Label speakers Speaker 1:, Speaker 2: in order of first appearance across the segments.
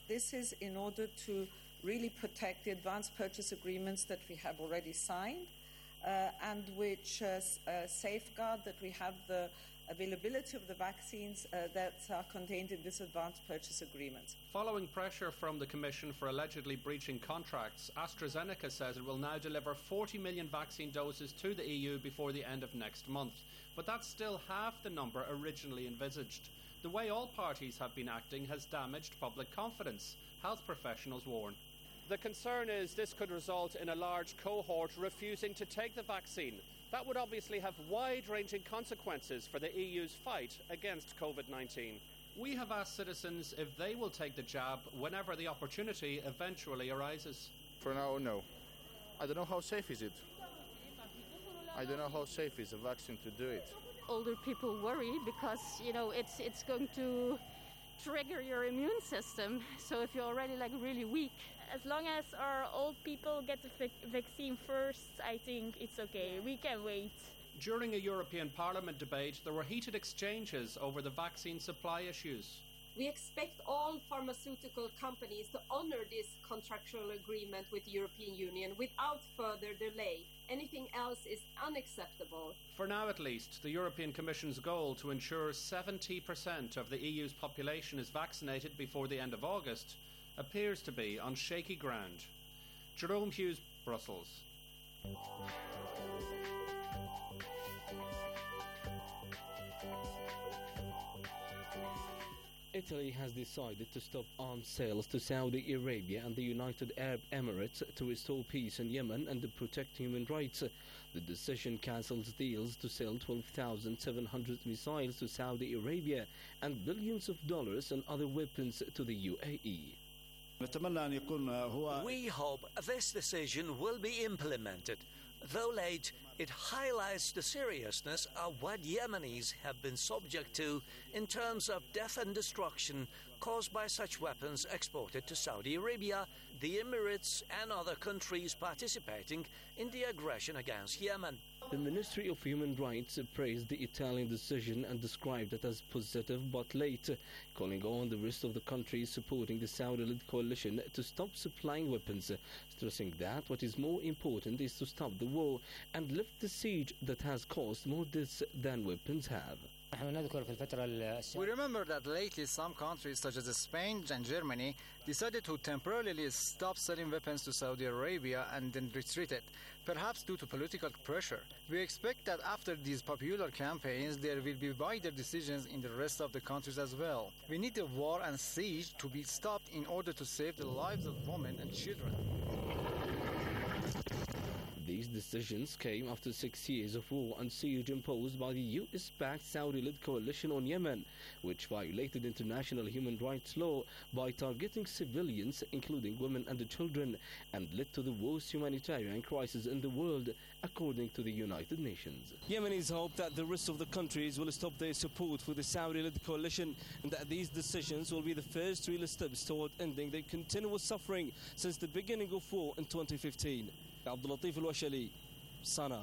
Speaker 1: This is in order to really protect the advance purchase agreements that we have already signed and which safeguard that we have the availability of the vaccines that are contained in this advance purchase agreement.
Speaker 2: Following pressure from the Commission for allegedly breaching contracts, AstraZeneca says it will now deliver 40 million vaccine doses to the EU before the end of next month. But that's still half the number originally envisaged. The way all parties have been acting has damaged public confidence, health professionals warn. The concern is this could result in a large cohort refusing to take the vaccine. That would obviously have wide-ranging consequences for the EU's fight against COVID-19. We have asked citizens if they will take the jab whenever the opportunity eventually arises.
Speaker 3: For now, no. I don't know how safe is it. I don't know how safe is a vaccine to do it.
Speaker 4: Older people worry because, it's going to trigger your immune system. So if you're already really weak.
Speaker 5: As long as our old people get the vaccine first, I think it's okay. We can wait.
Speaker 2: During a European Parliament debate, there were heated exchanges over the vaccine supply issues.
Speaker 6: We expect all pharmaceutical companies to honour this contractual agreement with the European Union without further delay. Anything else is unacceptable.
Speaker 2: For now at least, the European Commission's goal to ensure 70% of the EU's population is vaccinated before the end of August appears to be on shaky ground. Jerome Hughes, Brussels.
Speaker 7: Italy has decided to stop arms sales to Saudi Arabia and the United Arab Emirates to restore peace in Yemen and to protect human rights. The decision cancels deals to sell 12,700 missiles to Saudi Arabia and billions of dollars and other weapons to the UAE.
Speaker 8: We hope this decision will be implemented. Though late, it highlights the seriousness of what Yemenis have been subject to in terms of death and destruction caused by such weapons exported to Saudi Arabia, the Emirates and other countries participating in the aggression against Yemen.
Speaker 7: The Ministry of Human Rights praised the Italian decision and described it as positive but late, calling on the rest of the countries supporting the Saudi-led coalition to stop supplying weapons, stressing that what is more important is to stop the war and lift the siege that has caused more deaths than weapons have.
Speaker 9: We remember that lately some countries such as Spain and Germany decided to temporarily stop selling weapons to Saudi Arabia and then retreated, perhaps due to political pressure. We expect that after these popular campaigns there will be wider decisions in the rest of the countries as well. We need the war and siege to be stopped in order to save the lives of women and children.
Speaker 7: These decisions came after 6 years of war and siege imposed by the US-backed Saudi-led coalition on Yemen, which violated international human rights law by targeting civilians, including women and children, and led to the worst humanitarian crisis in the world, according to the United Nations.
Speaker 10: Yemenis hope that the rest of the countries will stop their support for the Saudi-led coalition and that these decisions will be the first real steps toward ending their continuous suffering since the beginning of war in 2015. Abdul Latif Al-Washali, Sana.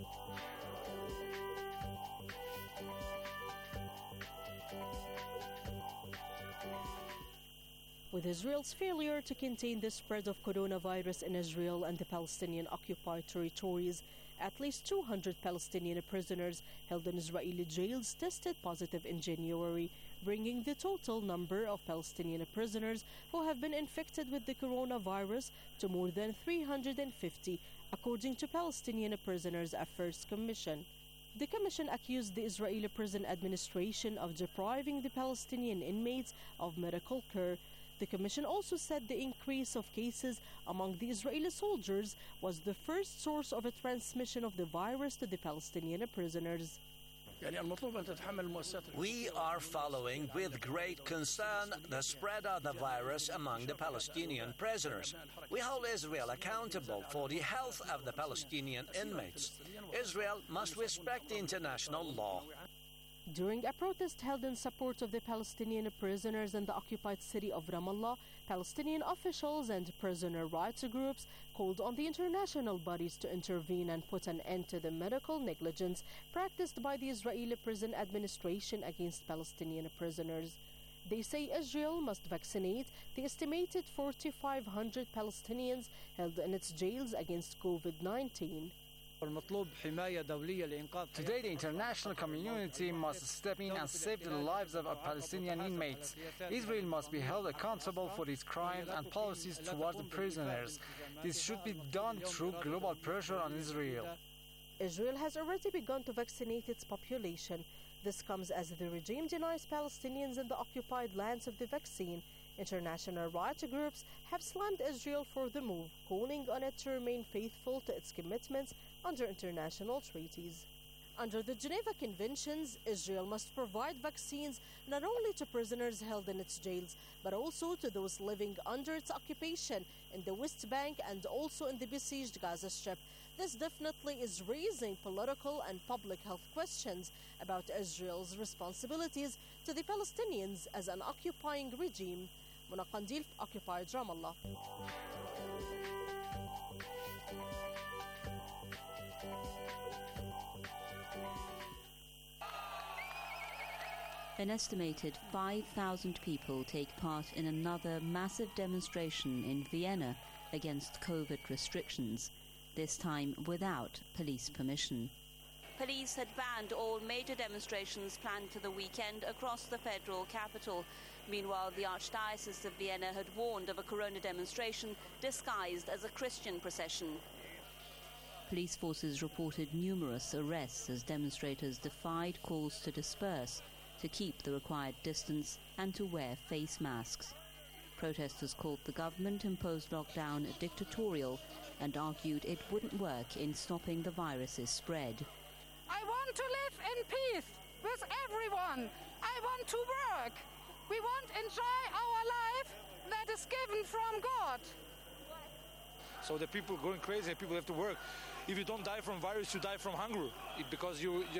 Speaker 11: With Israel's failure to contain the spread of coronavirus in Israel and the Palestinian occupied territories, at least 200 Palestinian prisoners held in Israeli jails tested positive in January, bringing the total number of Palestinian prisoners who have been infected with the coronavirus to more than 350, according to Palestinian Prisoners Affairs Commission. The Commission accused the Israeli Prison Administration of depriving the Palestinian inmates of medical care. The Commission also said the increase of cases among the Israeli soldiers was the first source of a transmission of the virus to the Palestinian prisoners.
Speaker 8: We are following with great concern the spread of the virus among the Palestinian prisoners. We hold Israel accountable for the health of the Palestinian inmates. Israel must respect the international law.
Speaker 11: During a protest held in support of the Palestinian prisoners in the occupied city of Ramallah, Palestinian officials and prisoner rights groups called on the international bodies to intervene and put an end to the medical negligence practiced by the Israeli Prison Administration against Palestinian prisoners. They say Israel must vaccinate the estimated 4,500 Palestinians held in its jails against COVID-19.
Speaker 9: Today, the international community must step in and save the lives of our Palestinian inmates. Israel must be held accountable for its crimes and policies towards the prisoners. This should be done through global pressure on Israel.
Speaker 11: Israel has already begun to vaccinate its population. This comes as the regime denies Palestinians in the occupied lands of the vaccine. International rights groups have slammed Israel for the move, calling on it to remain faithful to its commitments under international treaties. Under the Geneva Conventions, Israel must provide vaccines not only to prisoners held in its jails, but also to those living under its occupation in the West Bank and also in the besieged Gaza Strip. This definitely is raising political and public health questions about Israel's responsibilities to the Palestinians as an occupying regime. Mona Qandil, occupied Ramallah.
Speaker 12: An estimated 5,000 people take part in another massive demonstration in Vienna against COVID restrictions, this time without police permission.
Speaker 13: Police had banned all major demonstrations planned for the weekend across the federal capital. Meanwhile, the Archdiocese of Vienna had warned of a corona demonstration disguised as a Christian procession.
Speaker 12: Police forces reported numerous arrests as demonstrators defied calls to disperse, to keep the required distance and to wear face masks. Protesters called the government-imposed lockdown dictatorial and argued it wouldn't work in stopping the virus's spread.
Speaker 14: I want to live in peace with everyone. I want to work. We want to enjoy our life that is given from God.
Speaker 15: So the people going crazy, people have to work. If you don't die from virus, you die from hunger because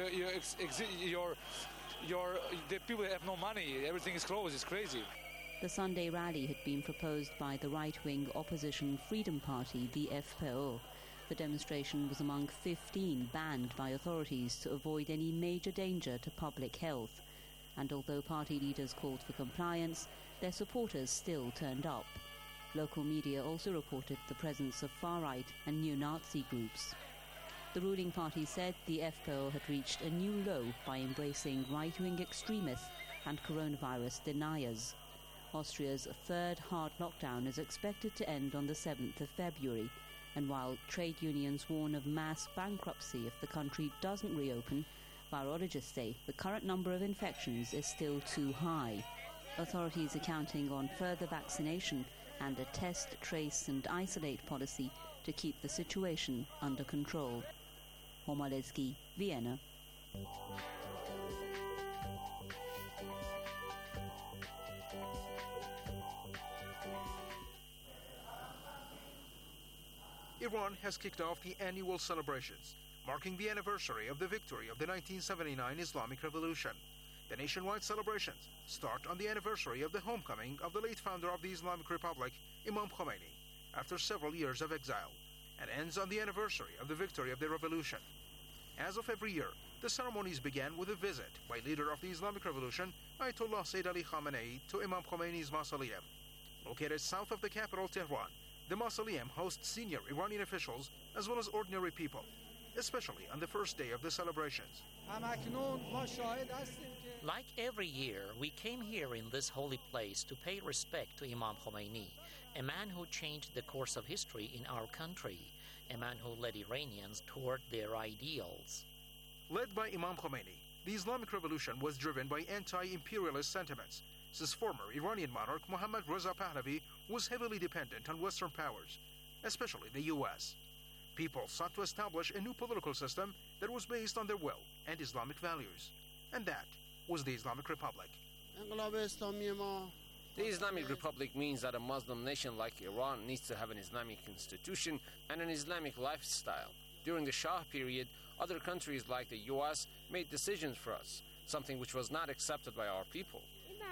Speaker 15: the people have no money. Everything is closed. It's crazy.
Speaker 12: The Sunday rally had been proposed by the right-wing opposition Freedom Party, the FPÖ. The demonstration was among 15 banned by authorities to avoid any major danger to public health. And although party leaders called for compliance, their supporters still turned up. Local media also reported the presence of far-right and neo-Nazi groups. The ruling party said the FPÖ had reached a new low by embracing right-wing extremists and coronavirus deniers. Austria's third hard lockdown is expected to end on the 7th of February, and while trade unions warn of mass bankruptcy if the country doesn't reopen, virologists say the current number of infections is still too high. Authorities are counting on further vaccination and a test, trace and isolate policy to keep the situation under control. Homaleski, Vienna.
Speaker 16: Iran has kicked off the annual celebrations, marking the anniversary of the victory of the 1979 Islamic Revolution. The nationwide celebrations start on the anniversary of the homecoming of the late founder of the Islamic Republic, Imam Khomeini, after several years of exile, and ends on the anniversary of the victory of the revolution. As of every year, the ceremonies began with a visit by leader of the Islamic Revolution, Ayatollah Sayyid Ali Khamenei, to Imam Khomeini's mausoleum. Located south of the capital, Tehran, the mausoleum hosts senior Iranian officials as well as ordinary people, especially on the first day of the celebrations.
Speaker 17: Like every year, we came here in this holy place to pay respect to Imam Khomeini, a man who changed the course of history in our country, a man who led Iranians toward their ideals.
Speaker 16: Led by Imam Khomeini, the Islamic Revolution was driven by anti-imperialist sentiments, since former Iranian monarch Mohammad Reza Pahlavi was heavily dependent on Western powers, especially the U.S. People sought to establish a new political system that was based on their will and Islamic values, and that was the Islamic Republic.
Speaker 18: The Islamic Republic means that a Muslim nation like Iran needs to have an Islamic constitution and an Islamic lifestyle. During the Shah period, other countries like the U.S. made decisions for us, something which was not accepted by our people.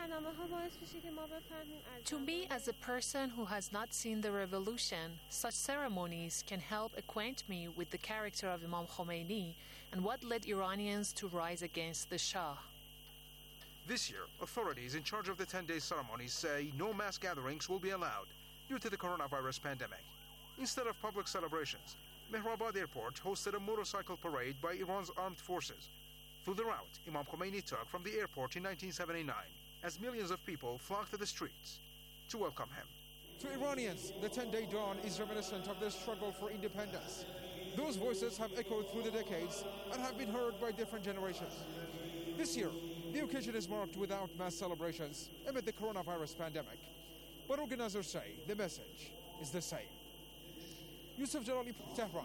Speaker 19: To me, as a person who has not seen the revolution, such ceremonies can help acquaint me with the character of Imam Khomeini and what led Iranians to rise against the Shah.
Speaker 16: This year, authorities in charge of the 10-day ceremonies say no mass gatherings will be allowed due to the coronavirus pandemic. Instead of public celebrations, Mehrabad Airport hosted a motorcycle parade by Iran's armed forces. Through the route Imam Khomeini took from the airport in 1979, as millions of people flocked to the streets to welcome him.
Speaker 20: To Iranians, the 10-day dawn is reminiscent of their struggle for independence. Those voices have echoed through the decades and have been heard by different generations. This year, the occasion is marked without mass celebrations amid the coronavirus pandemic. But organizers say the message is the same. Yusuf Jalali, Tehran.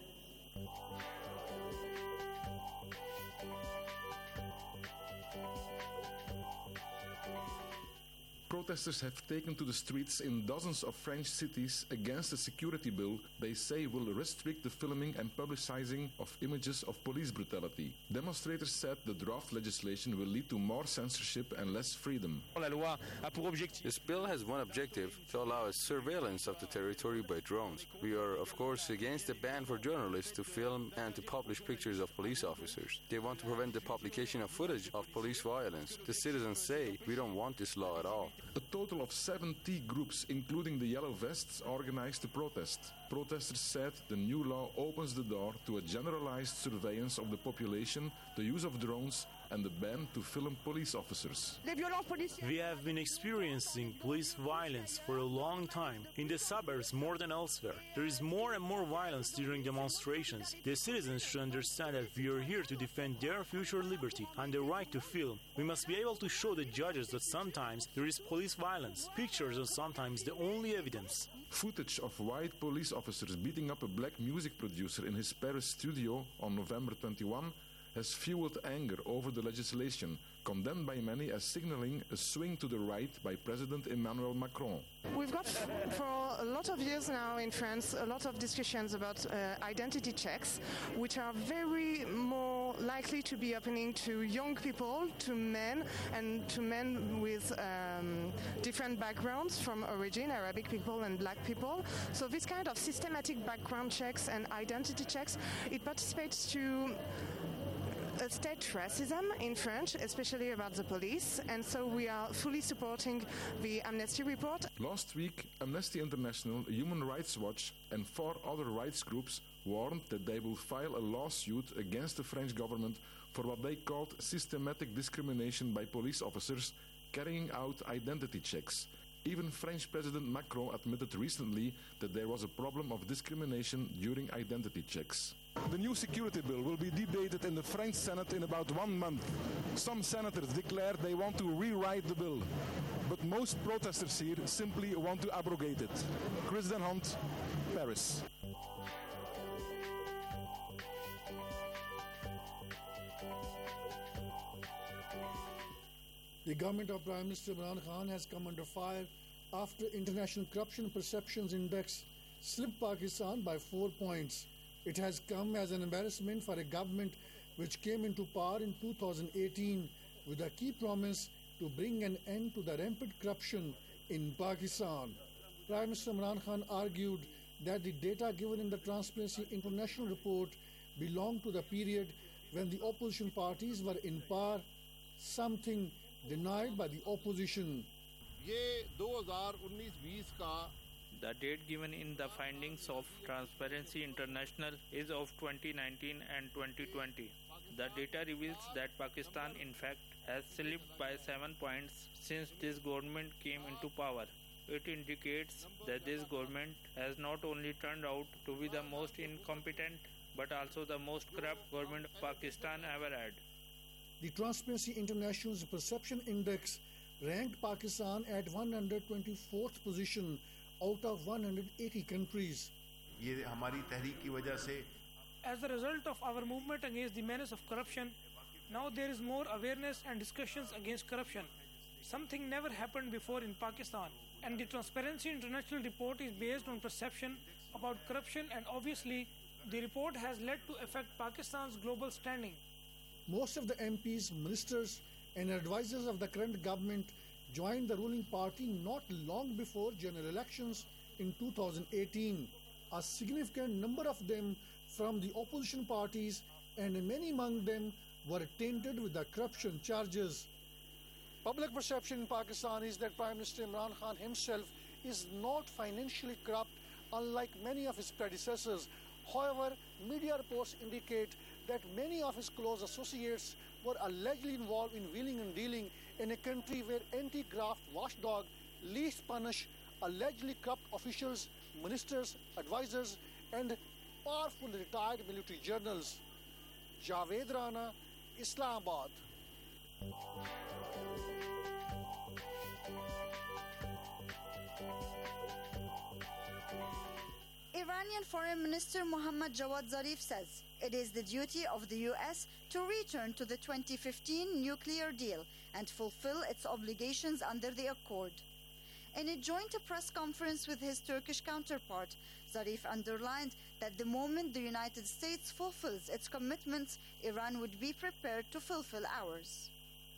Speaker 21: Protesters have taken to the streets in dozens of French cities against a security bill they say will restrict the filming and publicizing of images of police brutality. Demonstrators said the draft legislation will lead to more censorship and less freedom.
Speaker 22: This bill has one objective: to allow surveillance of the territory by drones. We are, of course, against the ban for journalists to film and to publish pictures of police officers. They want to prevent the publication of footage of police violence. The citizens say we don't want this law at all.
Speaker 21: A total of 70 groups, including the Yellow Vests, organized the protest. Protesters said the new law opens the door to a generalized surveillance of the population, the use of drones, and the ban to film police officers.
Speaker 23: We have been experiencing police violence for a long time, in the suburbs more than elsewhere. There is more and more violence during demonstrations. The citizens should understand that we are here to defend their future liberty and the right to film. We must be able to show the judges that sometimes there is police violence. Pictures are sometimes the only evidence.
Speaker 21: Footage of white police officers beating up a black music producer in his Paris studio on November 21 has fueled anger over the legislation, condemned by many as signaling a swing to the right by President Emmanuel Macron.
Speaker 24: We've got for a lot of years now in France a lot of discussions about identity checks, which are very more likely to be happening to young people, to men, and to men with different backgrounds from origin, Arabic people and black people. So this kind of systematic background checks and identity checks, it participates to a state racism in France, especially about the police, and so we are fully supporting the Amnesty report.
Speaker 21: Last week, Amnesty International, Human Rights Watch, and 4 other rights groups warned that they will file a lawsuit against the French government for what they called systematic discrimination by police officers carrying out identity checks. Even French President Macron admitted recently that there was a problem of discrimination during identity checks.
Speaker 20: The new security bill will be debated in the French Senate in about 1 month. Some senators declare they want to rewrite the bill, but most protesters here simply want to abrogate it. Chris Den Hunt, Paris.
Speaker 25: The government of Prime Minister Imran Khan has come under fire after International Corruption Perceptions Index slipped Pakistan by 4 points. It has come as an embarrassment for a government which came into power in 2018 with a key promise to bring an end to the rampant corruption in Pakistan. Prime Minister Imran Khan argued that the data given in the Transparency International report belonged to the period when the opposition parties were in power, something denied by the opposition.
Speaker 26: The date given in the findings of Transparency International is of 2019 and 2020. The data reveals that Pakistan in fact has slipped by 7 points since this government came into power. It indicates that this government has not only turned out to be the most incompetent but also the most corrupt government Pakistan ever had.
Speaker 25: The Transparency International's Perception Index ranked Pakistan at 124th position out of 180 countries.
Speaker 27: As a result of our movement against the menace of corruption, now there is more awareness and discussions against corruption. Something never happened before in Pakistan. And the Transparency International report is based on perception about corruption, and obviously the report has led to affect Pakistan's global standing.
Speaker 25: Most of the MPs, ministers and advisors of the current government joined the ruling party not long before general elections in 2018. A significant number of them from the opposition parties, and many among them were tainted with the corruption charges. Public perception in Pakistan is that Prime Minister Imran Khan himself is not financially corrupt, unlike many of his predecessors. However, media reports indicate that many of his close associates were allegedly involved in wheeling and dealing in a country where anti-graft watchdog least punish allegedly corrupt officials, ministers, advisors, and powerful retired military generals. Javed Rana, Islamabad.
Speaker 1: Iranian Foreign Minister Mohammad Javad Zarif says it is the duty of the US to return to the 2015 nuclear deal and fulfill its obligations under the accord. In a joint press conference with his Turkish counterpart, Zarif underlined that the moment the United States fulfills its commitments, Iran would be prepared to fulfill ours.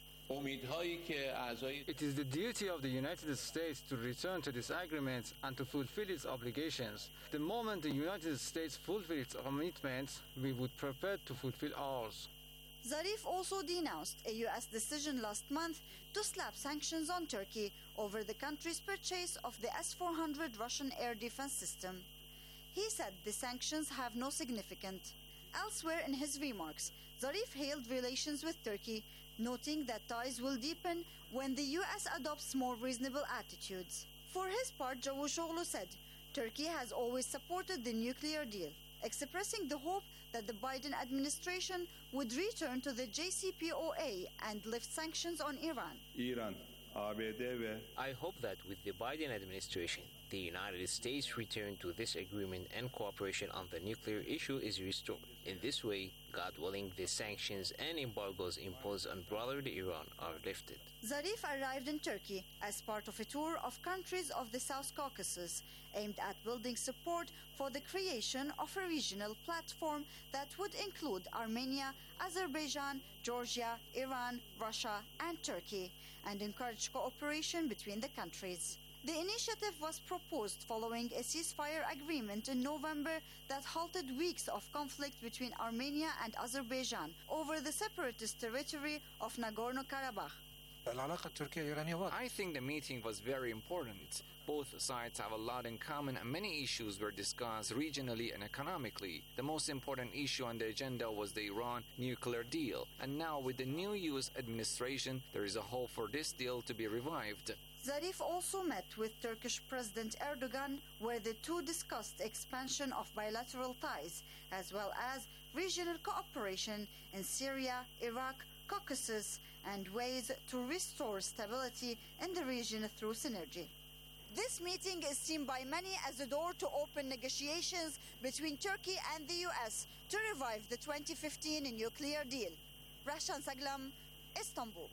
Speaker 9: It is the duty of the United States to return to this agreement and to fulfill its obligations. The moment the United States fulfills its commitments, we would prepare to fulfill ours.
Speaker 1: Zarif also denounced a U.S. decision last month to slap sanctions on Turkey over the country's purchase of the S-400 Russian air defense system. He said the sanctions have no significance. Elsewhere in his remarks, Zarif hailed relations with Turkey, noting that ties will deepen when the U.S. adopts more reasonable attitudes. For his part, Cavusoglu said Turkey has always supported the nuclear deal, expressing the hope that the Biden administration would return to the JCPOA and lift sanctions on Iran.
Speaker 17: I hope that with the Biden administration, the United States return to this agreement and cooperation on the nuclear issue is restored. In this way, God willing, the sanctions and embargoes imposed on brotherly Iran are lifted.
Speaker 1: Zarif arrived in Turkey as part of a tour of countries of the South Caucasus, aimed at building support for the creation of a regional platform that would include Armenia, Azerbaijan, Georgia, Iran, Russia, and Turkey, and encourage cooperation between the countries. The initiative was proposed following a ceasefire agreement in November that halted weeks of conflict between Armenia and Azerbaijan over the separatist territory of Nagorno-Karabakh.
Speaker 2: I think the meeting was very important. Both sides have a lot in common and many issues were discussed regionally and economically. The most important issue on the agenda was the Iran nuclear deal. And now with the new U.S. administration, there is a hope for this deal to be revived.
Speaker 1: Zarif also met with Turkish President Erdogan, where the two discussed expansion of bilateral ties, as well as regional cooperation in Syria, Iraq, Caucasus, and ways to restore stability in the region through synergy. This meeting is seen by many as a door to open negotiations between Turkey and the U.S. to revive the 2015 nuclear deal. Rashan Saglam, Istanbul.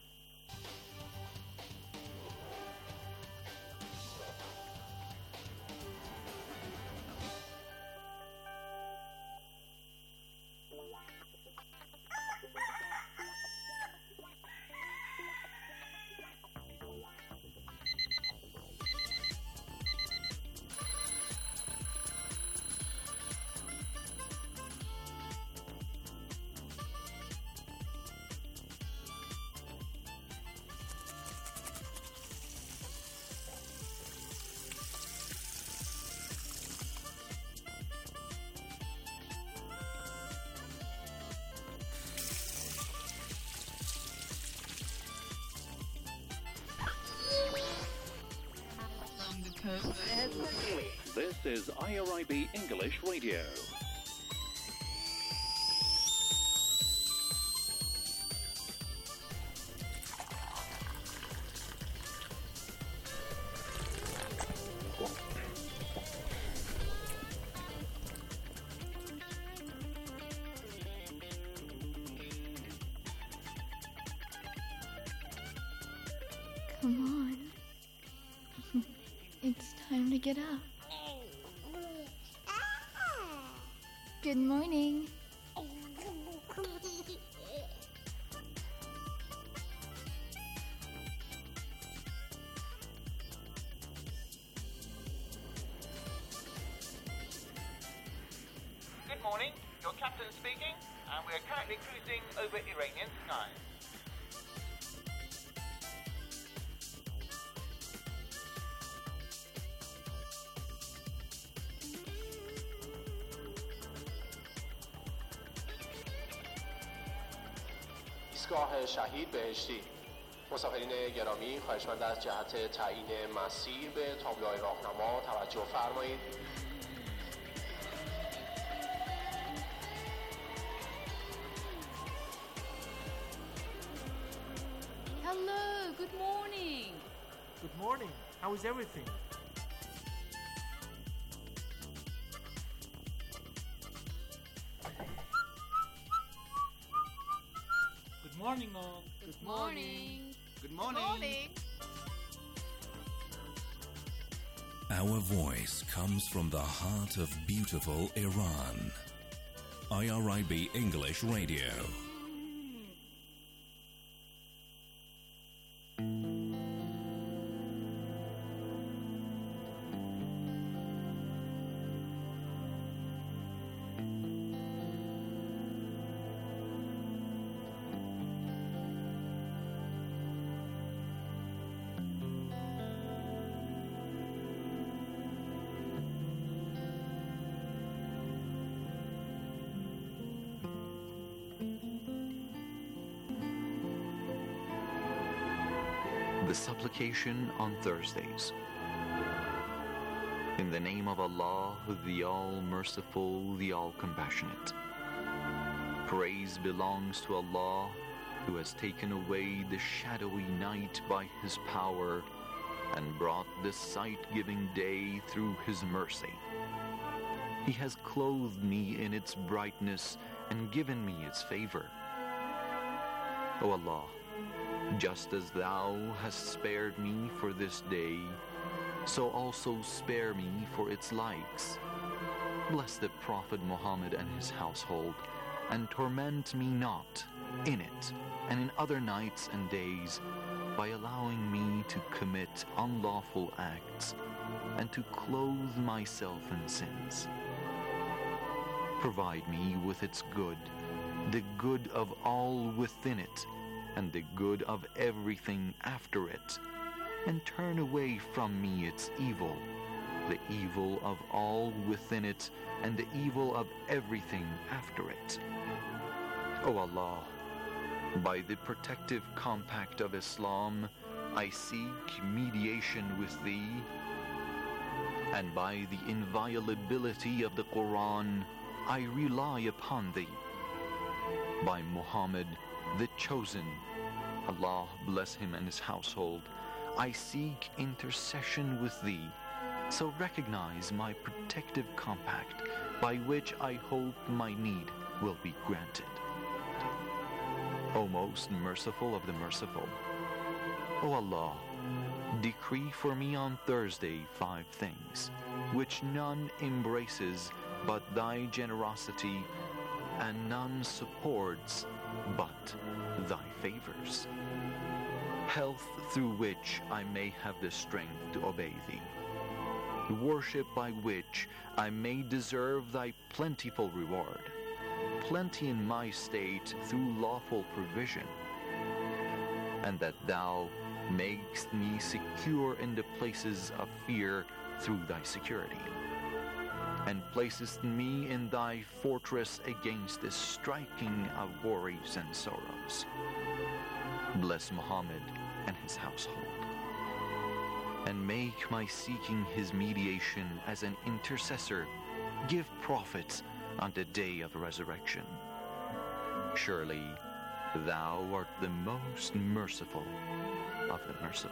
Speaker 3: This is IRIB English Radio.
Speaker 4: Come on. It's time to get up. Good morning.
Speaker 5: Good morning, your captain speaking, and we are currently cruising over Iranian skies.
Speaker 6: ایستگاه شهید بهشتی. مسافرین گرامی خواهشمند از جهت تعیین مسیر به تابلوهای راهنما توجه فرمایید.
Speaker 7: Hello, good morning.
Speaker 8: Good morning. How is everything? Good morning, all.
Speaker 7: Good morning.
Speaker 8: Good morning.
Speaker 10: Our voice comes from the heart of beautiful Iran. IRIB English Radio.
Speaker 11: The supplication on Thursdays. In the name of Allah, the All-Merciful, the All-Compassionate. Praise belongs to Allah, who has taken away the shadowy night by His power and brought the sight-giving day through His mercy. He has clothed me in its brightness and given me its favor. O Allah, just as Thou hast spared me for this day, so also spare me for its likes. Bless the Prophet Muhammad and his household, and torment me not in it and in other nights and days by allowing me to commit unlawful acts and to clothe myself in sins. Provide me with its good, the good of all within it, and the good of everything after it, and turn away from me its evil, the evil of all within it, and the evil of everything after it. O Allah, by the protective compact of Islam, I seek mediation with Thee, and by the inviolability of the Quran, I rely upon Thee. By Muhammad, the Chosen, Allah bless him and his household, I seek intercession with Thee, so recognize my protective compact, by which I hope my need will be granted. O most merciful of the merciful, O Allah, decree for me on Thursday 5 things, which none embraces but Thy generosity, and none supports but Thy favors. Health through which I may have the strength to obey Thee. Worship by which I may deserve Thy plentiful reward. Plenty in my state through lawful provision. And that Thou makest me secure in the places of fear through Thy security. And placest me in Thy fortress against the striking of worries and sorrows. Bless Muhammad and his household, and make my seeking his mediation as an intercessor give profit on the day of resurrection. Surely Thou art the most merciful of the merciful.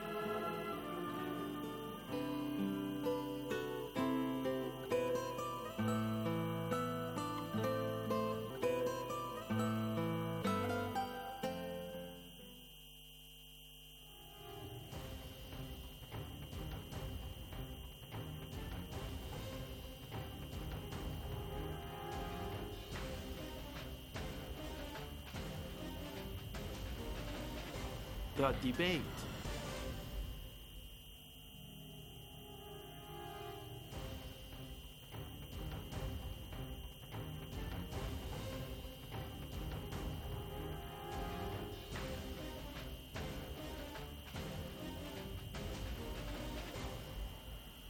Speaker 13: The debate.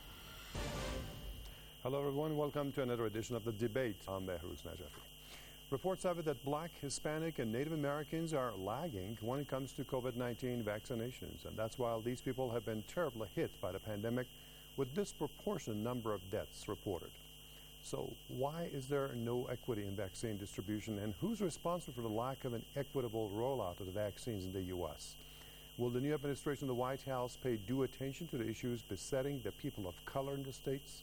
Speaker 14: Hello everyone, welcome to another edition of The Debate. I'm Behruz Najafi.
Speaker 12: Reports have it that Black, Hispanic, and Native Americans are lagging when it comes to COVID-19 vaccinations. And that's while these people have been terribly hit by the pandemic with disproportionate number of deaths reported. So why is there no equity in vaccine distribution, and who's responsible for the lack of an equitable rollout of the vaccines in the U.S.? Will the new administration of the White House pay due attention to the issues besetting the people of color in the states?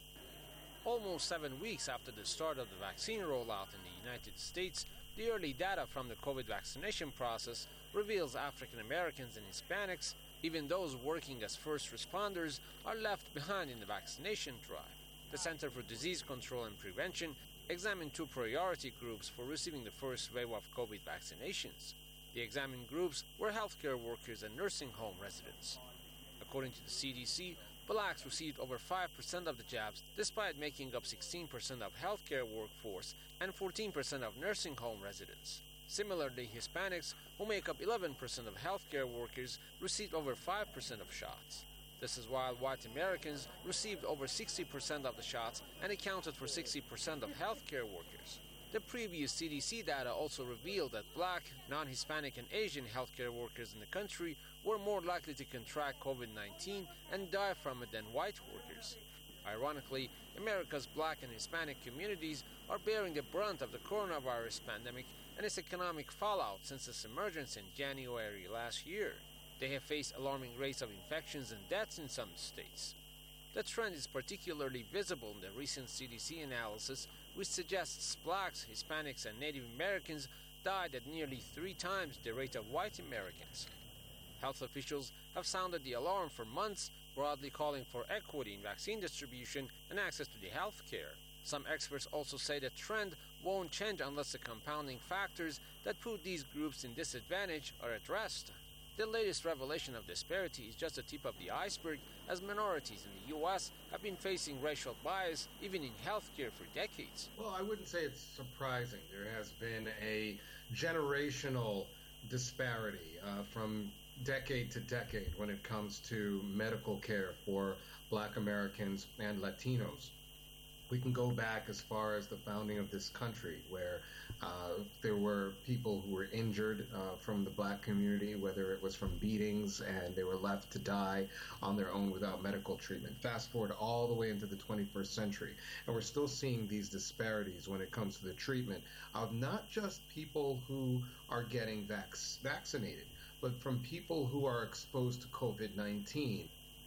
Speaker 13: Almost 7 weeks after the start of the vaccine rollout in the United States, the early data from the COVID vaccination process reveals African Americans and Hispanics, even those working as first responders, are left behind in the vaccination drive. The Center for Disease Control and Prevention examined 2 priority groups for receiving the first wave of COVID vaccinations. The examined groups were healthcare workers and nursing home residents. According to the CDC, Blacks received over 5% of the jabs, despite making up 16% of healthcare workforce and 14% of nursing home residents. Similarly, Hispanics, who make up 11% of healthcare workers, received over 5% of shots. This is while white Americans received over 60% of the shots and accounted for 60% of healthcare workers. The previous CDC data also revealed that Black, non-Hispanic, and Asian healthcare workers in the country were more likely to contract COVID-19 and die from it than white workers. Ironically, America's Black and Hispanic communities are bearing the brunt of the coronavirus pandemic and its economic fallout since its emergence in January last year. They have faced alarming rates of infections and deaths in some states. The trend is particularly visible in the recent CDC analysis, which suggests Blacks, Hispanics, and Native Americans died at nearly 3 times the rate of white Americans. Health officials have sounded the alarm for months, broadly calling for equity in vaccine distribution and access to the health care. Some experts also say the trend won't change unless the compounding factors that put these groups in disadvantage are addressed. The latest revelation of disparity is just the tip of the iceberg, as minorities in the U.S. have been facing racial bias even in healthcare for decades.
Speaker 14: Well, I wouldn't say it's surprising. There has been a generational disparity from decade to decade when it comes to medical care for Black Americans and Latinos. We can go back as far as the founding of this country, where there were people who were injured from the Black community, whether it was from beatings, and they were left to die on their own without medical treatment. Fast forward all the way into the 21st century, and we're still seeing these disparities when it comes to the treatment of not just people who are getting vaccinated, but from people who are exposed to COVID-19.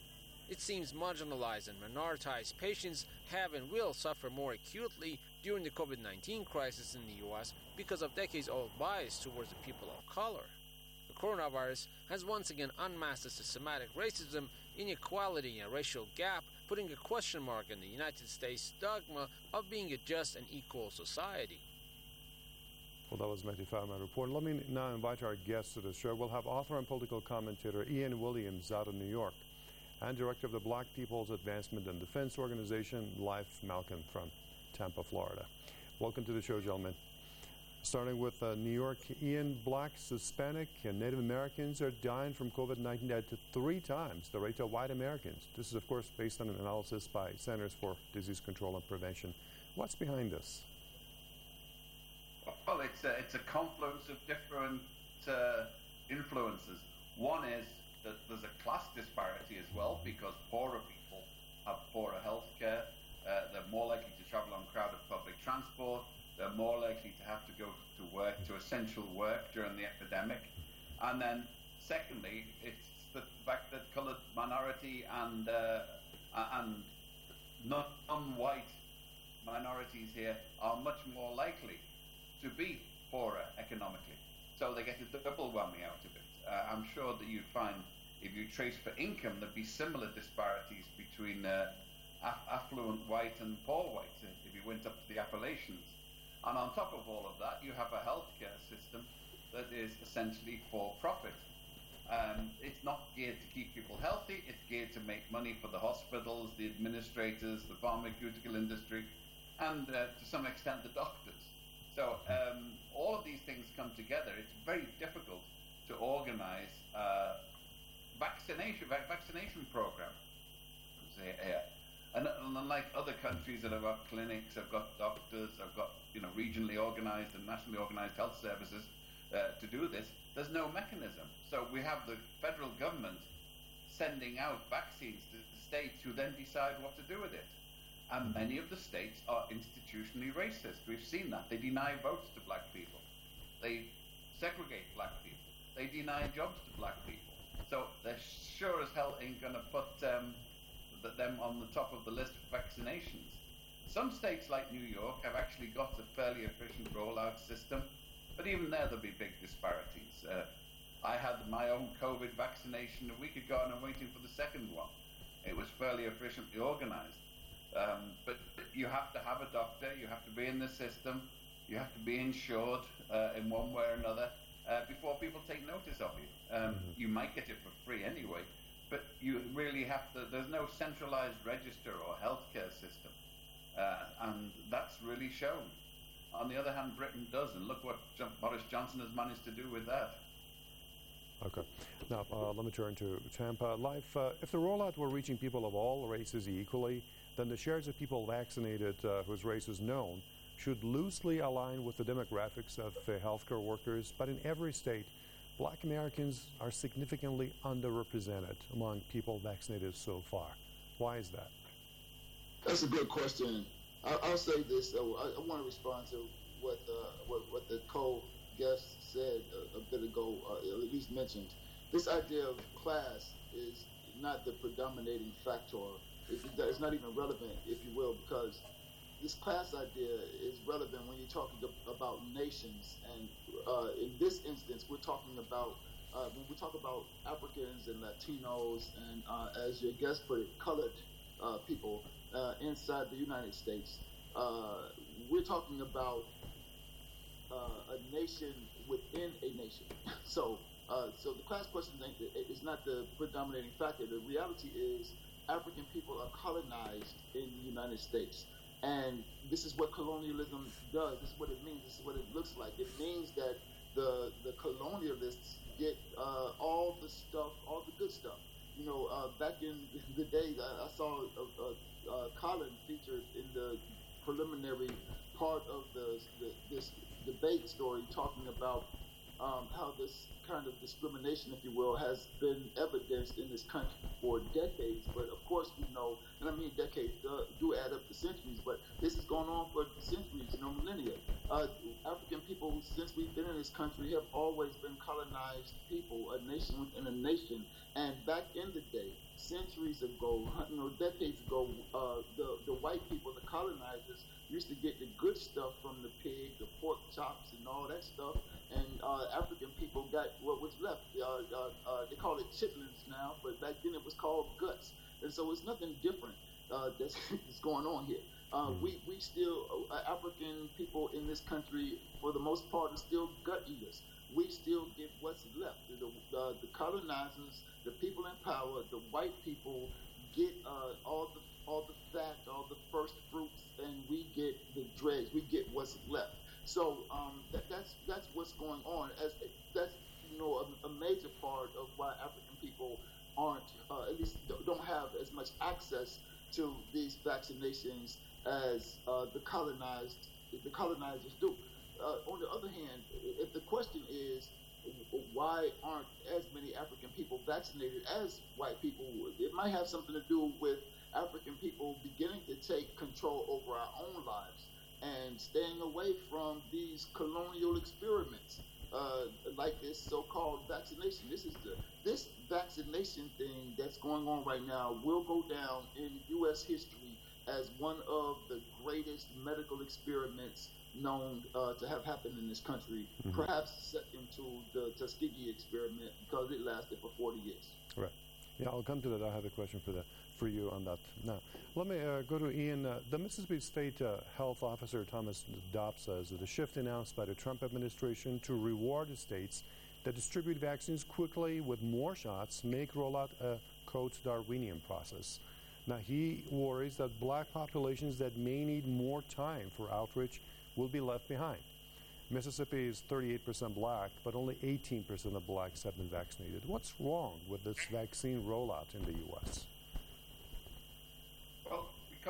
Speaker 13: It seems marginalized and minoritized patients have and will suffer more acutely during the COVID-19 crisis in the U.S. because of decades-old bias towards the people of color. The coronavirus has once again unmasked the systematic racism, inequality, and racial gap, putting a question mark in the United States' dogma of being a just and equal society.
Speaker 12: Well, that was Mehdi Farman report. Let me now invite our guests to the show. We'll have author and political commentator Ian Williams out of New York, and director of the Black People's Advancement and Defense Organization, Life Malcolm from Tampa, Florida. Welcome to the show, gentlemen. Starting with New York, Ian, Blacks, Hispanic, and Native Americans are dying from COVID-19 at 3 times the rate of white Americans. This is, of course, based on an analysis by Centers for Disease Control and Prevention. What's behind this?
Speaker 15: Well, it's a confluence of different influences. One is that there's a class disparity as well, because poorer people have poorer health care. They're more likely to travel on crowded public transport. They're more likely to have to go to work, to essential work during the epidemic. And then, secondly, it's the fact that coloured minority and non-white minorities here are much more likely to be poorer economically. So they get a double whammy out of it. I'm sure that you'd find, if you trace for income, there'd be similar disparities between affluent white and poor white if you went up to the Appalachians. And on top of all of that, you have a healthcare system that is essentially for profit. It's not geared to keep people healthy, it's geared to make money for the hospitals, the administrators, the pharmaceutical industry, and to some extent the doctors. So all of these things come together. It's very difficult to organize vaccination program. And unlike other countries that have got clinics, have got doctors, have got regionally organised and nationally organised health services to do this, there's no mechanism. So we have the federal government sending out vaccines to the states who then decide what to do with it. And many of the states are institutionally racist. We've seen that. They deny votes to black people. They segregate black people. They deny jobs to black people. So they sure as hell ain't going to put them on the top of the list for vaccinations. Some states like New York have actually got a fairly efficient rollout system, but even there there'll be big disparities. I had my own COVID vaccination a week ago and I'm waiting for the second one. It was fairly efficiently organized. But you have to have a doctor, you have to be in the system, you have to be insured in one way or another before people take notice of you. You might get it for free anyway, but you really have to, there's no centralized register or healthcare system. And that's really shown. On the other hand, Britain does, and look what Boris Johnson has managed to do with that.
Speaker 12: Okay. Now, let me turn to Tampa. If the rollout were reaching people of all races equally, then the shares of people vaccinated whose race is known should loosely align with the demographics of healthcare workers. But in every state, Black Americans are significantly underrepresented among people vaccinated so far. Why is that?
Speaker 16: That's a good question. I'll say this, though. I want to respond to what the co-guest said a bit ago, at least mentioned. This idea of class is not the predominating factor. It's not even relevant, if you will, because this class idea is relevant when you're talking about nations. And in this instance, we're talking about, when we talk about Africans and Latinos and, as your guest put it, colored people inside the United States, we're talking about a nation within a nation. So the class question is not the predominating factor. The reality is African people are colonized in the United States. And this is what colonialism does. This is what it means. This is what it looks like. It means that the colonialists get all the stuff, all the good stuff. You know, back in the day, I saw Colin featured in the preliminary part of this debate story talking about how this kind of discrimination, if you will, has been evidenced in this country for decades. But of course, we know, and I mean decades do add up to centuries, but this has gone on for centuries, millennia. African people, since we've been in this country, have always been colonized people, a nation within a nation. And back in the day, centuries ago, decades ago, the white people, the colonizers, used to get the good stuff from the pig, the pork chops, and all that stuff. And African people got what was left. They call it chitlins now, but back then it was called guts. And so it's nothing different that's going on here. We still, African people in this country, for the most part, are still gut eaters. We still get what's left. The colonizers, the people in power, the white people get all the fat, all the first fruits, and we get the dregs. We get what's left. So that's what's going on. That's a major part of why African people aren't, at least don't have as much access to these vaccinations as the colonizers do. On the other hand, if the question is why aren't as many African people vaccinated as white people, it might have something to do with African people beginning to take control over our own lives and staying away from these colonial experiments like this so-called vaccination. This vaccination thing that's going on right now will go down in U.S. history as one of the greatest medical experiments known to have happened in this country, perhaps second to the Tuskegee experiment because it lasted for 40 years.
Speaker 12: Right. Yeah, I'll come to that. I have a question for you on that. Now, let me go to Ian. The Mississippi State Health Officer Thomas Dobbs says that the shift announced by the Trump administration to reward the states that distribute vaccines quickly with more shots make rollout a quote Darwinian process. Now, he worries that black populations that may need more time for outreach will be left behind. Mississippi is 38% black, but only 18% of blacks have been vaccinated. What's wrong with this vaccine rollout in the U.S.?
Speaker 15: Well, we can't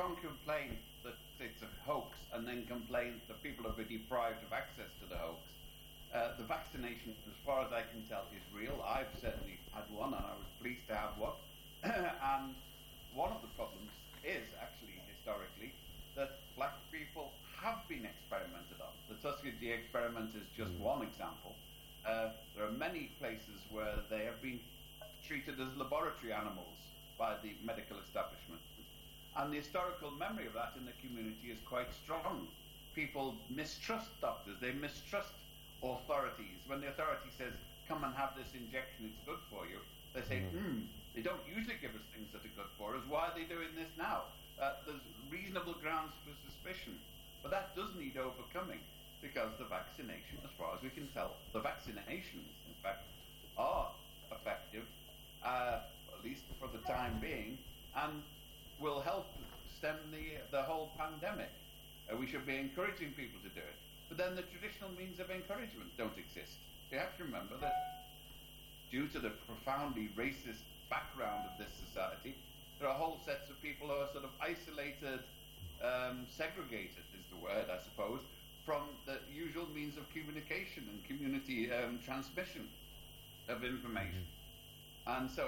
Speaker 15: complain that it's a hoax and then complain that people are deprived of access to the hoax. The vaccination, as far as I can tell, is real. I've certainly had one, and I was pleased to have one. And one of the problems is actually, historically, that black people have been experimented on. The Tuskegee experiment is just one example. There are many places where they have been treated as laboratory animals by the medical establishment. And the historical memory of that in the community is quite strong. People mistrust doctors, they mistrust authorities. When the authority says, come and have this injection, it's good for you, they say, they don't usually give us things that are good for us. Why are they doing this now? There's reasonable grounds for suspicion. But that does need overcoming, because the vaccination, as far as we can tell, the vaccinations, in fact, are effective, at least for the time being, and will help stem the whole pandemic. We should be encouraging people to do it. But then the traditional means of encouragement don't exist. You have to remember that due to the profoundly racist background of this society, there are whole sets of people who are sort of isolated, segregated is the word, I suppose, from the usual means of communication and community transmission of information. And so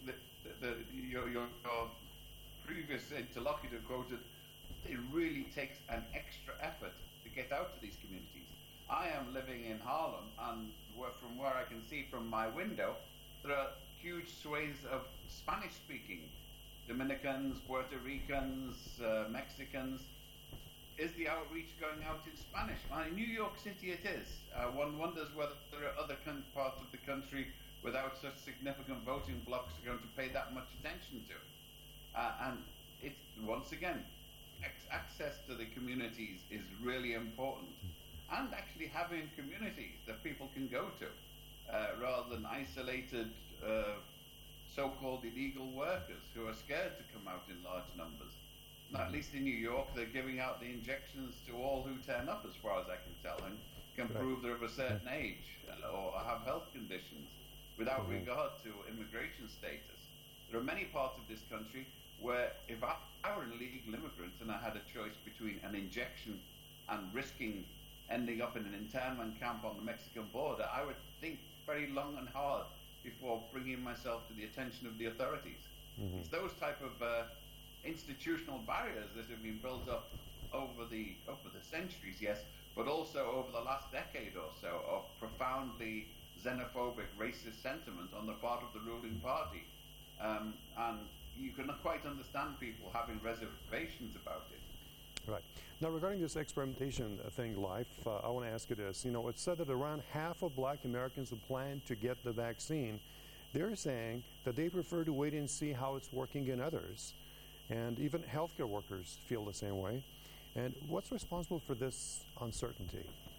Speaker 15: your previous interlocutor quoted, it really takes an extra effort to get out to these communities. I am living in Harlem, and from where I can see from my window, there are huge swathes of Spanish-speaking Dominicans, Puerto Ricans, Mexicans. Is the outreach going out in Spanish? In New York City it is. One wonders whether there are other parts of the country without such significant voting blocks are going to pay that much attention to. And it's, once again, access to the communities is really important. And actually having communities that people can go to, rather than isolated so-called illegal workers who are scared to come out in large numbers. At least in New York, they're giving out the injections to all who turn up, as far as I can tell, and can prove they're of a certain age or have health conditions without regard to immigration status. There are many parts of this country where if I were an illegal immigrant and I had a choice between an injection and risking ending up in an internment camp on the Mexican border, I would think very long and hard before bringing myself to the attention of the authorities. It's those type of institutional barriers that have been built up over the centuries, yes, but also over the last decade or so of profoundly xenophobic, racist sentiment on the part of the ruling party. And you can quite understand people having reservations about it.
Speaker 12: Right. Now, regarding this experimentation thing, Life, I want to ask you this. You know, it's said that around half of black Americans who plan to get the vaccine, they're saying that they prefer to wait and see how it's working in others. And even healthcare workers feel the same way. And what's responsible for this uncertainty?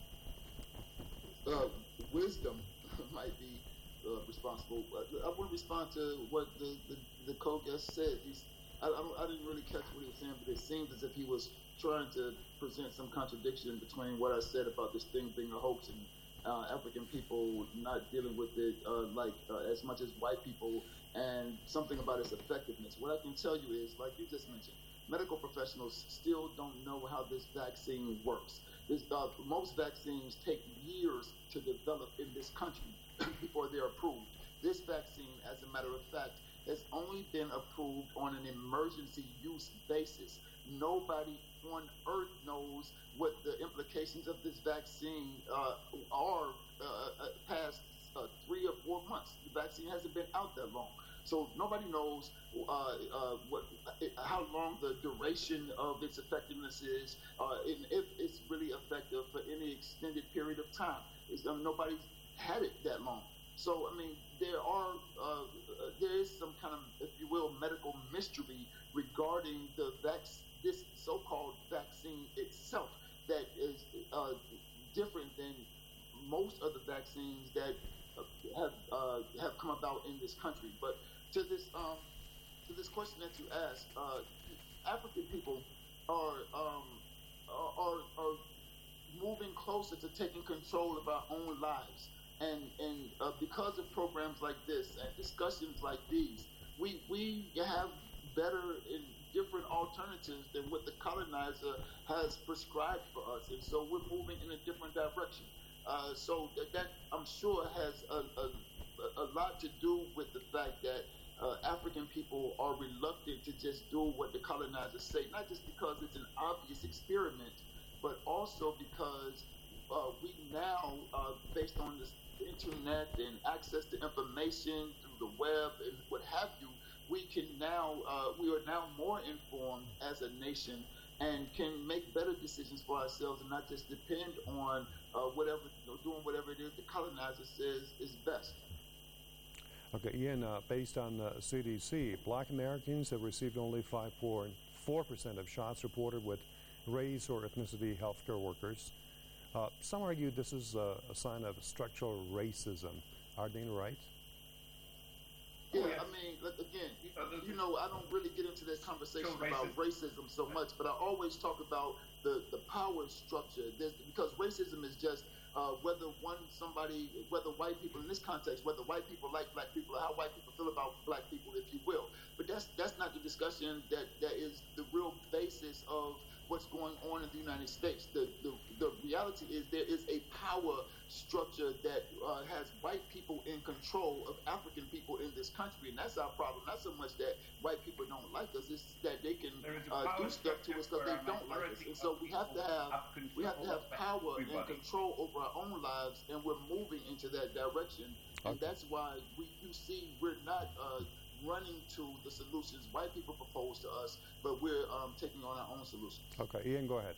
Speaker 16: Wisdom might be responsible. I want to respond to what the co-guest said. I didn't really catch what he was saying, but it seemed as if he was trying to present some contradiction between what I said about this thing being a hoax and African people not dealing with it as much as white people, and something about its effectiveness. What I can tell you is, like you just mentioned, medical professionals still don't know how this vaccine works. Most vaccines take years to develop in this country before they're approved. This vaccine, as a matter of fact, has only been approved on an emergency use basis. Nobody on earth knows what the implications of this vaccine are past 3 or 4 months. The vaccine hasn't been out that long. So nobody knows how long the duration of its effectiveness is, and if it's really effective for any extended period of time. Nobody's had it that long. So, I mean, there is some kind of, if you will, medical mystery regarding this so-called vaccine itself that is different than most of the vaccines that have come about in this country. But to this question that you asked, African people are moving closer to taking control of our own lives. And because of programs like this and discussions like these, we have better and different alternatives than what the colonizer has prescribed for us. And so we're moving in a different direction. So that I'm sure has a lot to do with the fact that African people are reluctant to just do what the colonizers say, not just because it's an obvious experiment, but also because we now, based on the internet and access to information through the web and what have you, we are now more informed as a nation and can make better decisions for ourselves and not just depend on doing whatever it is the colonizer says is best.
Speaker 12: Okay, Ian, based on CDC, Black Americans have received only 5.4% of shots reported with race or ethnicity healthcare workers. Some argue this is a sign of structural racism. Are they right?
Speaker 16: Yeah, I mean, again, I don't really get into this conversation about racism so much, but I always talk about the power structure. Because racism is just whether white people, in this context, whether white people like black people or how white people feel about black people, if you will. But that's not the discussion that is the real basis of what's going on in the United States. The reality is there is a power structure that has white people in control of African people in this country, and that's our problem. Not so much that white people don't like us; it's that they can do stuff to us because they don't like us. And so we have to have power and control over our own lives, and we're moving into that direction. And that's why you see we're not running to the solutions white people propose to us, but we're taking on our own solutions.
Speaker 12: Okay, Ian, go ahead.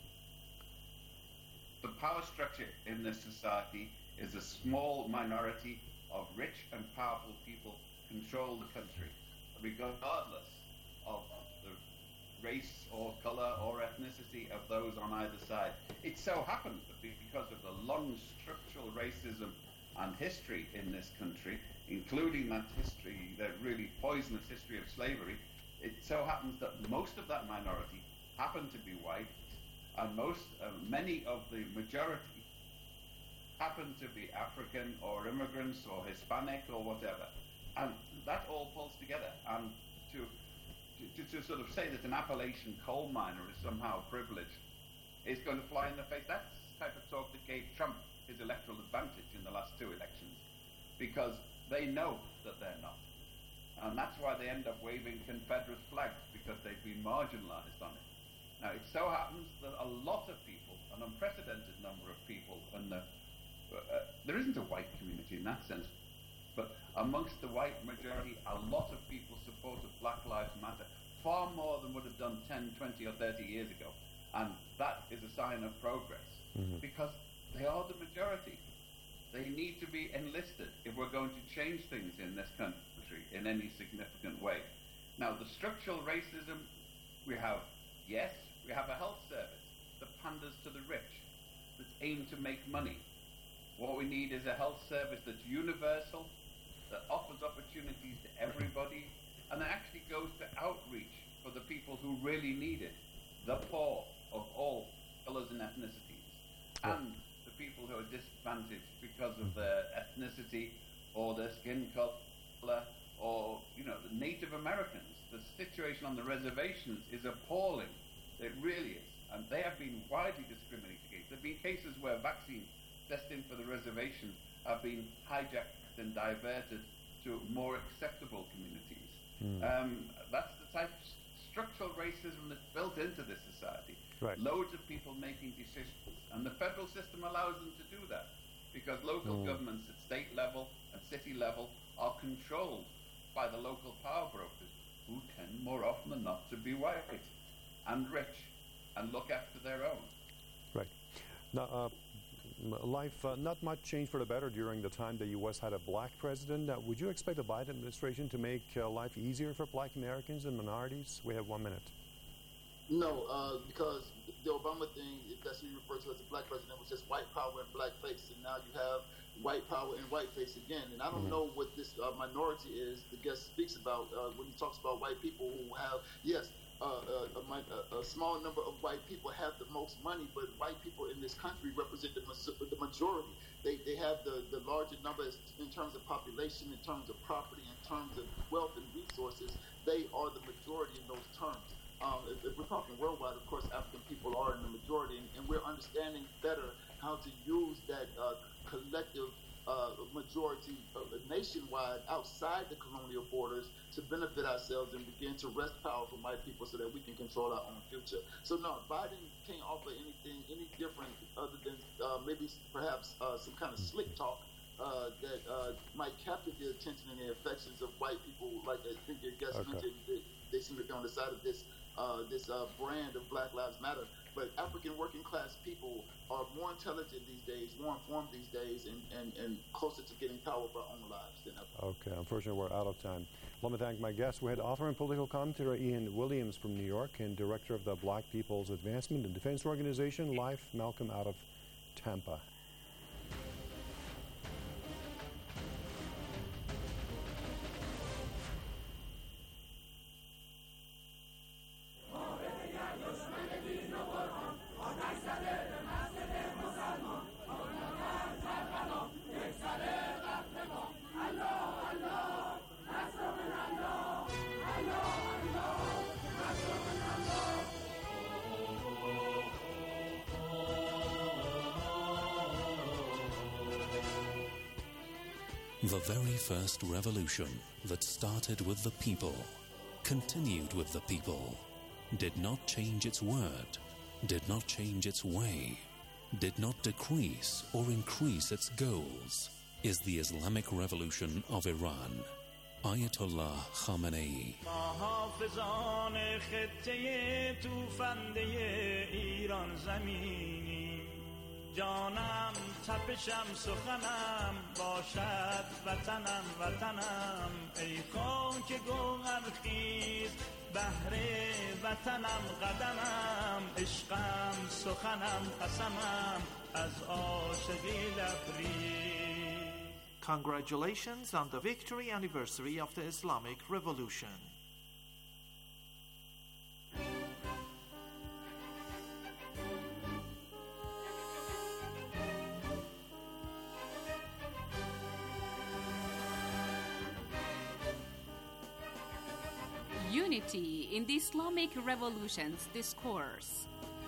Speaker 15: The power structure in this society is a small minority of rich and powerful people control the country, regardless of the race or color or ethnicity of those on either side. It so happens that because of the long structural racism and history in this country, including that history, that really poisonous history of slavery, it so happens that most of that minority happen to be white, and many of the majority happen to be African or immigrants or Hispanic or whatever. And that all pulls together. And to sort of say that an Appalachian coal miner is somehow privileged is going to fly in the face. That's the type of talk that gave Trump his electoral advantage in the last two elections, because they know that they're not. And that's why they end up waving Confederate flags, because they've been marginalized on it. Now, it so happens that a lot of people, an unprecedented number of people, and there isn't a white community in that sense, but amongst the white majority, a lot of people supported Black Lives Matter, far more than would have done 10, 20, or 30 years ago. And that is a sign of progress, because they are the majority. They need to be enlisted if we're going to change things in this country in any significant way. Now, the structural racism we have, yes, we have a health service that panders to the rich, that's aimed to make money. What we need is a health service that's universal, that offers opportunities to everybody, and that actually goes to outreach for the people who really need it, the poor of all colors and ethnicities, and the people who are disadvantaged because of their ethnicity or their skin color, or the Native Americans. The situation on the reservations is appalling. It really is, and they have been widely discriminated against. There have been cases where vaccines destined for the reservations have been hijacked and diverted to more acceptable communities. That's the type of structural racism that's built into this society.
Speaker 12: Right.
Speaker 15: Loads of people making decisions, and the federal system allows them to do that, because local governments at state level and city level are controlled by the local power brokers, who tend more often than not to be white and rich and look after their own.
Speaker 12: Right. Now, life, not much changed for the better during the time the U.S. had a black president. Would you expect the Biden administration to make life easier for black Americans and minorities? We have 1 minute.
Speaker 16: No, because the Obama thing, that's what you refer to as the black president, was just white power and black face, and now you have white power and white face again. And I don't know what this minority is the guest speaks about when he talks about white people who have, yes, a small number of white people have the most money, but white people in this country represent the majority. They have the larger numbers in terms of population, in terms of property, in terms of wealth and resources, they are the majority in those terms. If we're talking worldwide, of course, African people are in the majority, and we're understanding better how to use that collective majority nationwide outside the colonial borders to benefit ourselves and begin to wrest power from white people so that we can control our own future. So no, Biden can't offer anything any different other than maybe perhaps some kind of slick talk that might capture the attention and the affections of white people. Like I think your guest mentioned, they seem to be on the side of this brand of Black Lives Matter. But African working class people are more intelligent these days, more informed these days, and closer to getting power of our own lives than ever.
Speaker 12: Okay, unfortunately we're out of time. Let me thank my guests. We had author and political commentator Ian Williams from New York and director of the Black People's Advancement and Defense Organization, Life Malcolm out of Tampa.
Speaker 10: The very first revolution that started with the people, continued with the people, did not change its word, did not change its way, did not decrease or increase its goals, is the Islamic Revolution of Iran. Ayatollah Khamenei.
Speaker 18: جانم تپشم سخنم باشد وطنم وطنم ای خاک گوهر خیز بهر وطنم قدمم عشقم سخنم قسمم از عاشقی لبریز.
Speaker 8: Congratulations on the victory anniversary of the Islamic Revolution.
Speaker 7: Unity in the Islamic Revolution's discourse.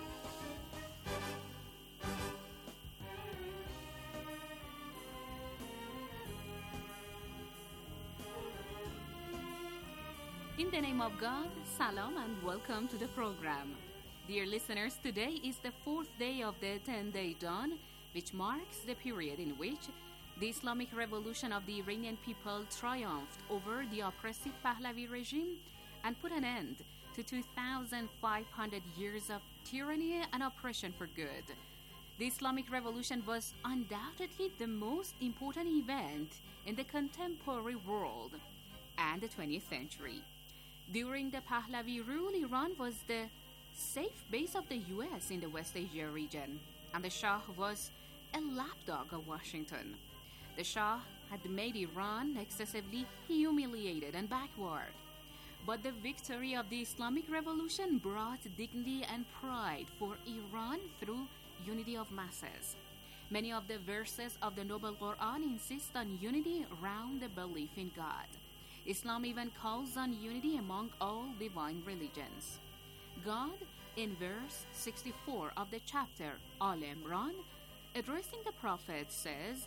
Speaker 7: In the name of God, salam and welcome to the program. Dear listeners, today is the fourth day of the 10-day dawn, which marks the period in which the Islamic Revolution of the Iranian people triumphed over the oppressive Pahlavi regime and put an end to 2,500 years of tyranny and oppression for good. The Islamic Revolution was undoubtedly the most important event in the contemporary world and the 20th century. During the Pahlavi rule, Iran was the safe base of the U.S. in the West Asia region, and the Shah was a lapdog of Washington. The Shah had made Iran excessively humiliated and backward. But the victory of the Islamic Revolution brought dignity and pride for Iran through unity of masses. Many of the verses of the Noble Quran insist on unity around the belief in God. Islam even calls on unity among all divine religions. God, in verse 64 of the chapter Al Imran, addressing the Prophet, says,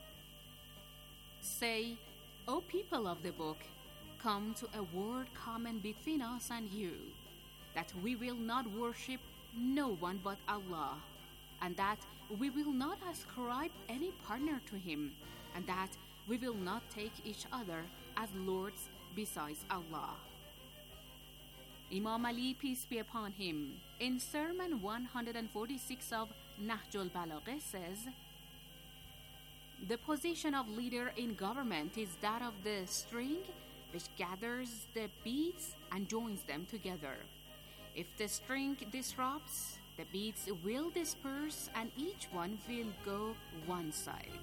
Speaker 7: "Say, O people of the book, come to a word common between us and you, that we will not worship no one but Allah, and that we will not ascribe any partner to him, and that we will not take each other as lords besides Allah." Imam Ali, peace be upon him, in Sermon 146 of Nahjul Balagha says, "The position of leader in government is that of the string which gathers the beads and joins them together. If the string disrupts, the beads will disperse and each one will go one side."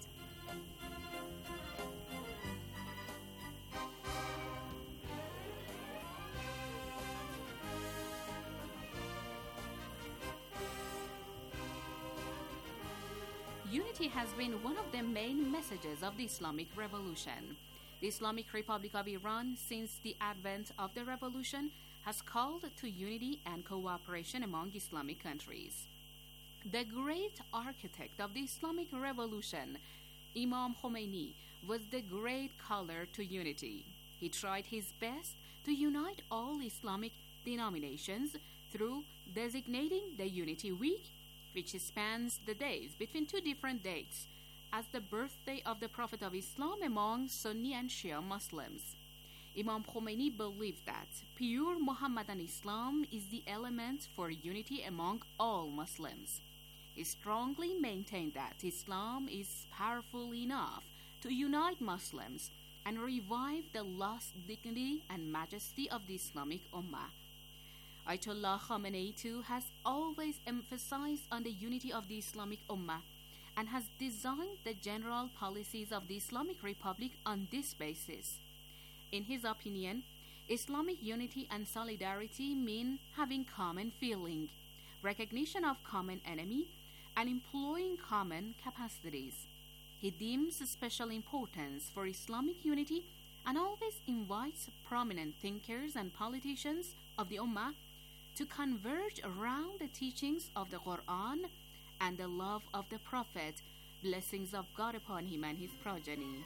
Speaker 7: Unity has been one of the main messages of the Islamic Revolution. The Islamic Republic of Iran, since the advent of the revolution, has called to unity and cooperation among Islamic countries. The great architect of the Islamic Revolution, Imam Khomeini, was the great caller to unity. He tried his best to unite all Islamic denominations through designating the Unity Week, which spans the days between two different dates, as the birthday of the Prophet of Islam among Sunni and Shia Muslims. Imam Khomeini believed that pure Mohammedan Islam is the element for unity among all Muslims. He strongly maintained that Islam is powerful enough to unite Muslims and revive the lost dignity and majesty of the Islamic Ummah. Ayatollah Khamenei too has always emphasized on the unity of the Islamic Ummah and has designed the general policies of the Islamic Republic on this basis. In his opinion, Islamic unity and solidarity mean having common feeling, recognition of common enemy, and employing common capacities. He deems special importance for Islamic unity and always invites prominent thinkers and politicians of the Ummah to converge around the teachings of the Quran and the love of the Prophet, blessings of God upon him and his progeny.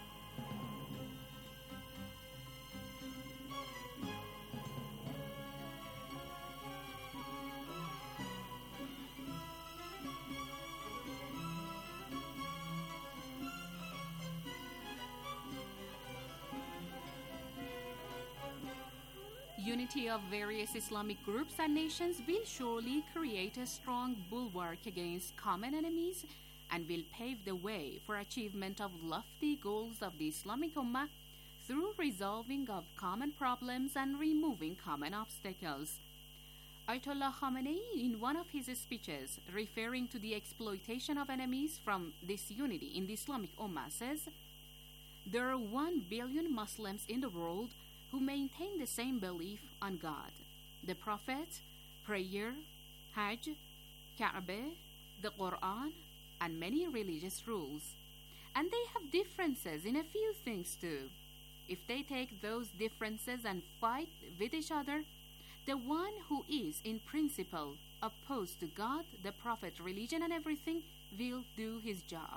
Speaker 7: Unity of various Islamic groups and nations will surely create a strong bulwark against common enemies and will pave the way for achievement of lofty goals of the Islamic Ummah through resolving of common problems and removing common obstacles. Ayatollah Khamenei, in one of his speeches referring to the exploitation of enemies from this unity in the Islamic Ummah, says, "There are 1 billion Muslims in the world who maintain the same belief on God, the Prophet, prayer, Hajj, Kaaba, the Quran, and many religious rules. And they have differences in a few things too. If they take those differences and fight with each other, the one who is in principle opposed to God, the Prophet, religion, and everything will do his job."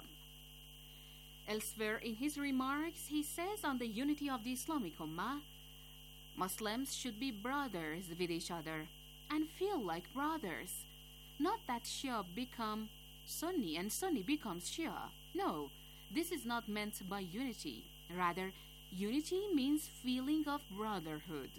Speaker 7: Elsewhere in his remarks, he says on the unity of the Islamic Ummah, Muslims should be brothers with each other and feel like brothers. Not that Shia become Sunni and Sunni becomes Shia. No, this is not meant by unity. Rather, unity means feeling of brotherhood.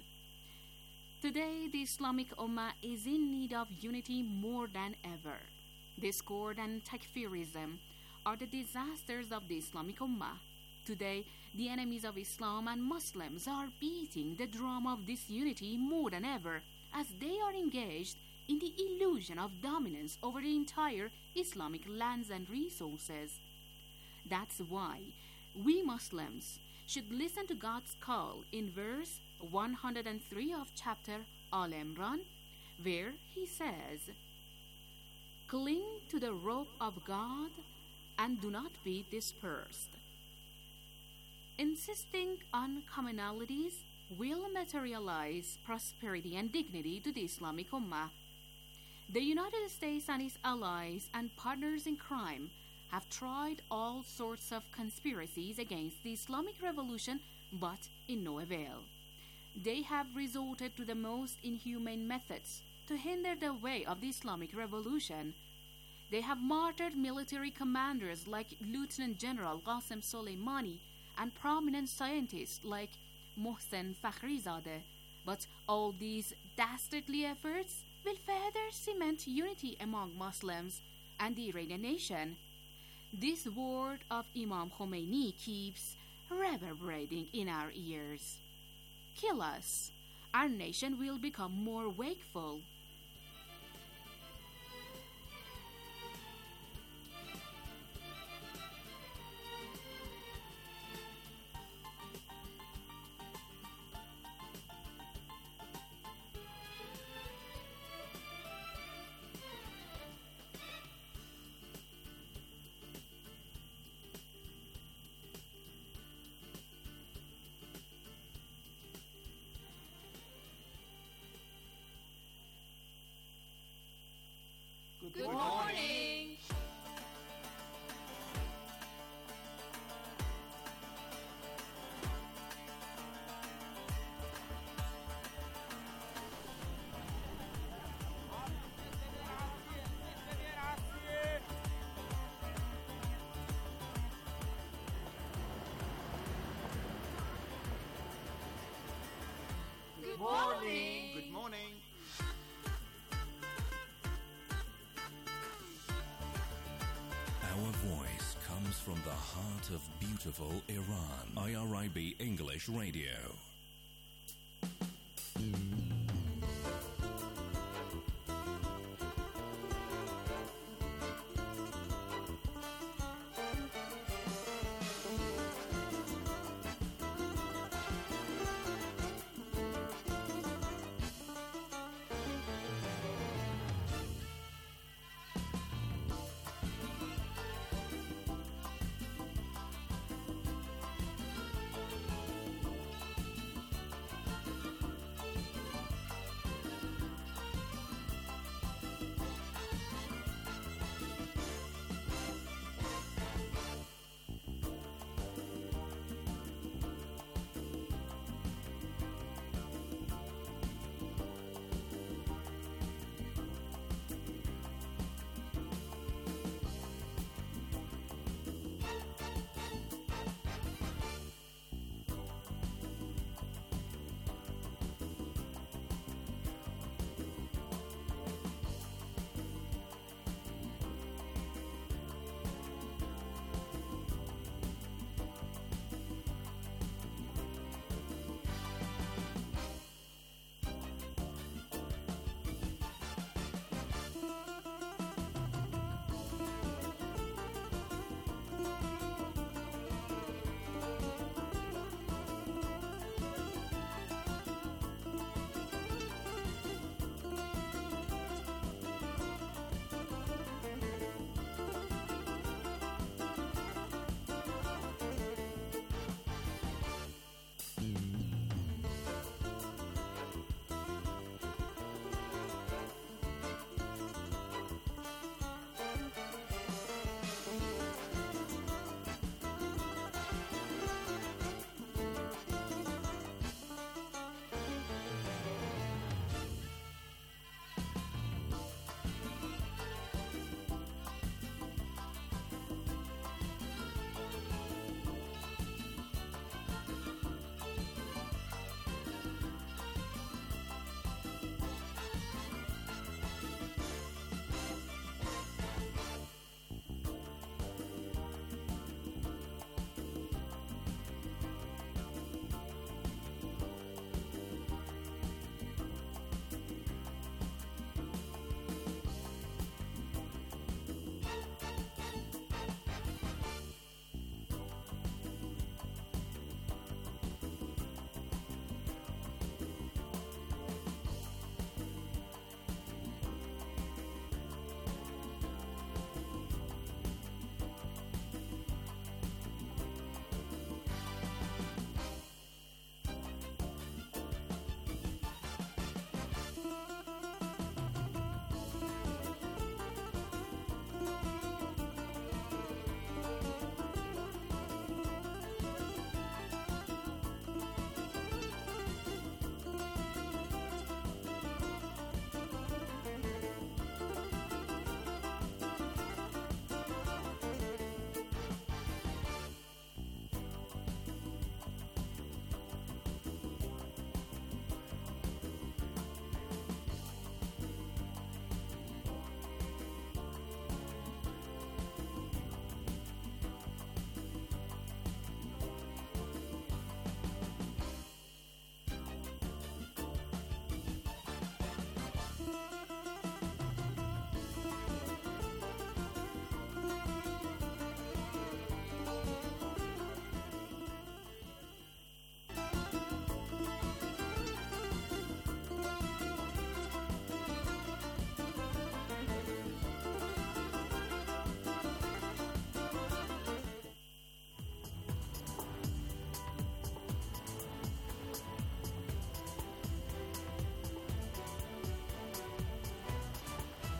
Speaker 7: Today, the Islamic Ummah is in need of unity more than ever. Discord and takfirism are the disasters of the Islamic Ummah. Today, the enemies of Islam and Muslims are beating the drum of disunity more than ever, as they are engaged in the illusion of dominance over the entire Islamic lands and resources. That's why we Muslims should listen to God's call in verse 103 of chapter Al Imran, where he says, "Cling to the rope of God and do not be dispersed." Insisting on commonalities will materialize prosperity and dignity to the Islamic Ummah. The United States and its allies and partners in crime have tried all sorts of conspiracies against the Islamic Revolution, but in no avail. They have resorted to the most inhumane methods to hinder the way of the Islamic Revolution. They have martyred military commanders like Lieutenant General Qasem Soleimani and prominent scientists like Mohsen Fakhrizadeh. But all these dastardly efforts will further cement unity among Muslims and the Iranian nation. This word of Imam Khomeini keeps reverberating in our ears. Kill us, our nation will become more wakeful. Good morning.
Speaker 9: Good morning. Good morning.
Speaker 10: Our voice comes from the heart of beautiful Iran. IRIB English Radio.